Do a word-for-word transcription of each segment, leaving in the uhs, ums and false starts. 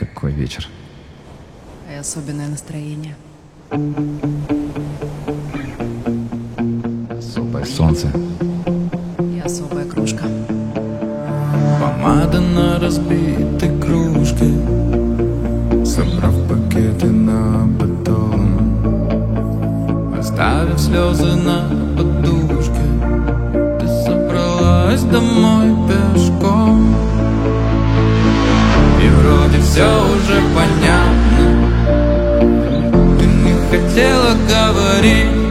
Какой вечер. И особенное настроение. Особое солнце. И особая кружка. Помада на разбитой кружке, собрав пакеты на потом, оставив слезы на подушке, ты собралась домой пешком. И вроде все уже понятно, ты не хотела говорить,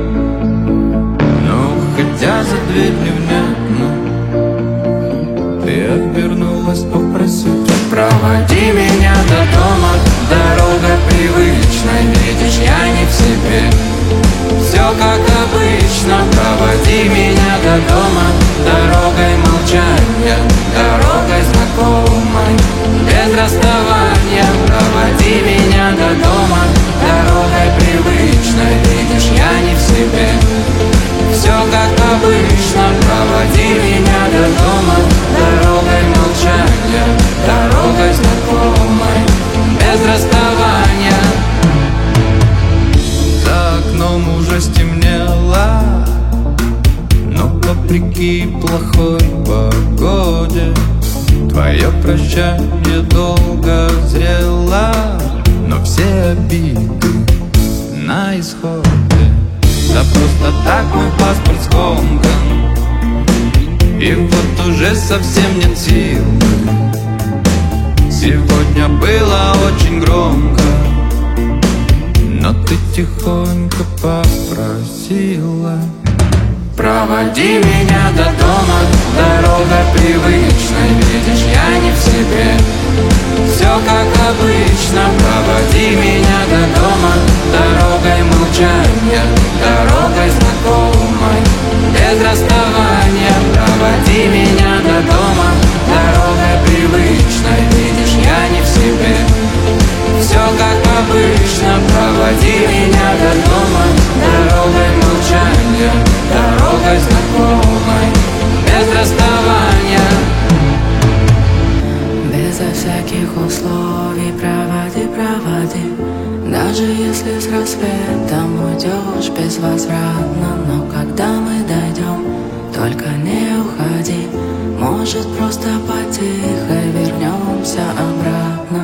но уходя за дверь невнятно ты обернулась попросить: проводи меня до дома, дорога привычная, видишь, я не в себе. Все как обычно, проводи меня до дома, дорогой молчания, дорогой знакомой, без расставания. Проводи меня до дома, дорогой привычной, видишь, я не в себе. Все как обычно, проводи меня до дома, дорогой молчания, дорогой знакомой, без расставания. За окном уже стемнело, но вопреки плохой погоде твое прощание долго зрело, но все обиды на исходе. Да просто так мой паспорт скомкан, и вот уже совсем нет сил. Сегодня было очень громко, но ты тихонько попросила: проводи меня до дома, дорога привычная, видишь, я не в себе. Все как обычно, проводи меня до дома, дорогой молчания, дорогой знакомой, без расставания. Проводи меня до дома, дорогой привычной, видишь, я не в себе. Все как обычно, проводи меня до дома, дорогой молчания, дорогой знакомой, без расставания. Безо всяких условий проводи, проводи. Даже если с рассветом уйдешь безвозвратно, но когда мы дойдем, только не уходи. Может, просто потихо вернемся обратно.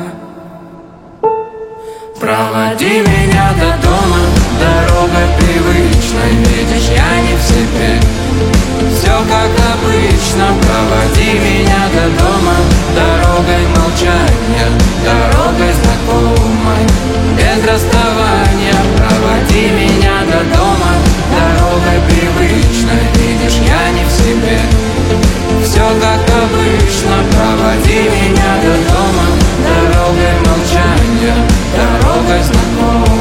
Проводи меня до дома, дорогой привычной, видишь, я не в себе. Все как обычно, проводи меня до дома, дорогой молчания, дорогой знакомой, без расставания. Проводи меня до дома, дорогой привычной, видишь, я не в себе. Все как обычно, проводи меня до дома, дорогой молчания, дорогой знакомой.